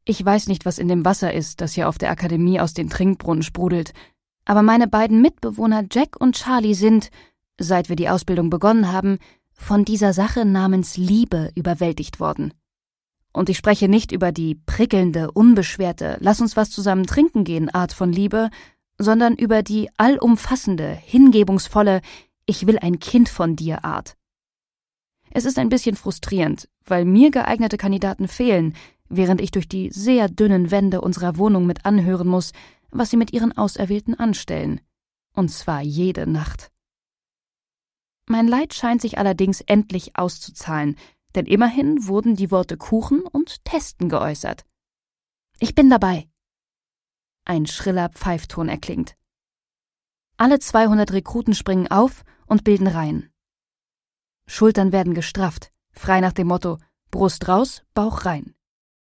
Ich weiß nicht, was in dem Wasser ist, das hier auf der Akademie aus den Trinkbrunnen sprudelt, aber meine beiden Mitbewohner Jack und Charlie sind, seit wir die Ausbildung begonnen haben, von dieser Sache namens Liebe überwältigt worden. Und ich spreche nicht über die prickelnde, unbeschwerte, lass uns was zusammen trinken gehen Art von Liebe, sondern über die allumfassende, hingebungsvolle, ich will ein Kind von dir Art. Es ist ein bisschen frustrierend, weil mir geeignete Kandidaten fehlen, während ich durch die sehr dünnen Wände unserer Wohnung mit anhören muss, was sie mit ihren Auserwählten anstellen. Und zwar jede Nacht. Mein Leid scheint sich allerdings endlich auszuzahlen, denn immerhin wurden die Worte Kuchen und Testen geäußert. Ich bin dabei. Ein schriller Pfeifton erklingt. Alle 200 Rekruten springen auf und bilden Reihen. Schultern werden gestrafft, frei nach dem Motto Brust raus, Bauch rein.